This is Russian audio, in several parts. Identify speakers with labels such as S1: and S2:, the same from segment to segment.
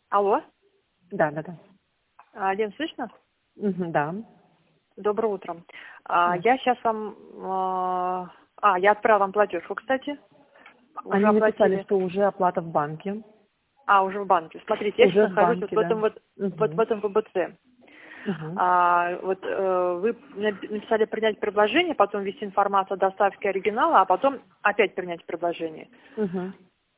S1: Алло,
S2: Да, да, да.
S1: Лен, слышно?
S2: Да.
S1: Доброе утро.
S2: Да.
S1: Я сейчас вам... я отправила вам платежку, кстати. Уже
S2: Они написали,
S1: оплатили.
S2: что уже оплата в банке.
S1: Уже в банке. Смотрите, я сейчас
S2: Уже в
S1: нахожусь вот
S2: банке,
S1: в
S2: да.
S1: этом в этом ВБЦ.
S2: Угу.
S1: Вы написали принять предложение, потом ввести информацию о доставке оригинала, а потом опять принять предложение.
S2: Угу.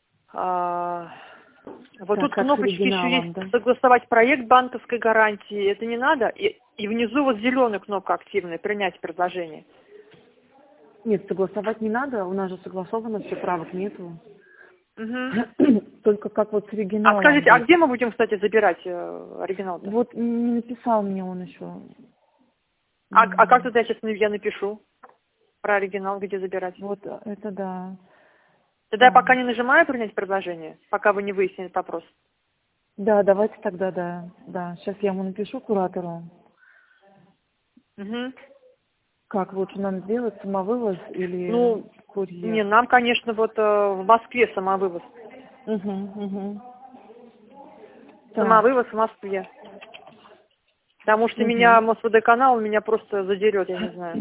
S1: Вот
S2: Так,
S1: тут
S2: как с
S1: кнопочки еще есть
S2: оригиналом, да?
S1: «Согласовать проект банковской гарантии». Это не надо? И внизу вот зеленая кнопка активная «Принять предложение».
S2: Нет, согласовать не надо, у нас же согласовано, все, правок нету.
S1: Мгм.
S2: Только как вот с
S1: А
S2: оригиналом
S1: скажите, а
S2: быть?
S1: где мы будем, кстати, забирать оригинал-то?
S2: Вот не написал мне он еще.
S1: А как тогда я напишу про оригинал, где забирать?
S2: Вот это да.
S1: Тогда я
S2: Так.
S1: пока не нажимаю «Принять предложение», пока вы не выяснили этот вопрос.
S2: Да, давайте тогда, да. Да, сейчас я ему напишу куратору.
S1: Мгм.
S2: Как лучше нам сделать, самовывоз или
S1: Ну, не,
S2: курьер?
S1: нам, конечно, вот в Москве самовывоз.
S2: Угу. Так.
S1: Самовывоз в Москве. Потому что меня
S2: Угу.
S1: Мосводоканал меня просто задерет, я не знаю.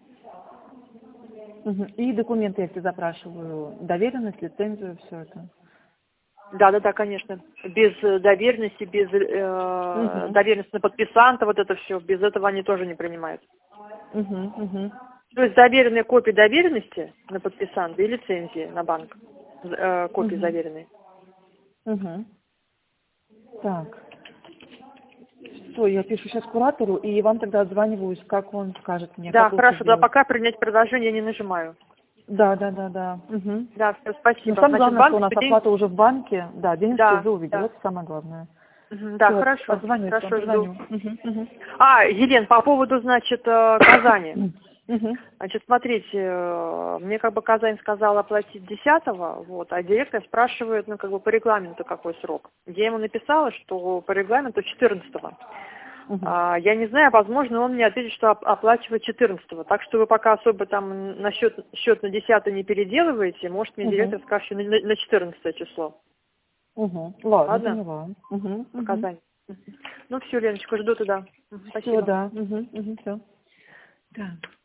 S2: И документы, если запрашиваю, доверенность, лицензию, все это.
S1: Да, конечно. Без доверенности, без
S2: Угу.
S1: доверенности на подписанта, вот это все, без этого они тоже не принимают.
S2: Угу.
S1: То есть заверенные копии доверенности на подписанта и лицензии на банк. Копии
S2: Угу.
S1: заверенные.
S2: Угу. Так. Все, я пишу сейчас куратору, и вам тогда отзваниваюсь, как он скажет мне,
S1: Да,
S2: как лучше
S1: хорошо, да,
S2: сделать.
S1: пока принять предложение я не нажимаю.
S2: Да. Угу.
S1: Да, все,
S2: Но
S1: спасибо.
S2: самое
S1: Значит,
S2: главное, что у
S1: банк
S2: нас
S1: день...
S2: оплата уже в банке. Да, денежки
S1: Да,
S2: уже увидел,
S1: да.
S2: это самое главное.
S1: Да,
S2: Все,
S1: хорошо.
S2: отзвонюсь вам,
S1: Хорошо, жду.
S2: позвоню. Угу.
S1: Елен, по поводу, значит, Казани.
S2: Угу.
S1: Значит, смотрите, мне как бы Казань сказала оплатить 10-го, вот, а директор спрашивает, по регламенту какой срок. Я ему написала, что по регламенту 14-го.
S2: Угу.
S1: Я не знаю, возможно, он мне ответит, что оплачивает 14-го. Так что вы пока особо там на счет на 10 не переделываете, может, мне
S2: Угу.
S1: директор скажет что на 14 число.
S2: Угу. Ладно,
S1: Ладно?
S2: поняла. Угу.
S1: По
S2: Угу.
S1: Казани. Ну, все, Леночка, жду туда.
S2: Все,
S1: Спасибо.
S2: да. Угу. Все. Так.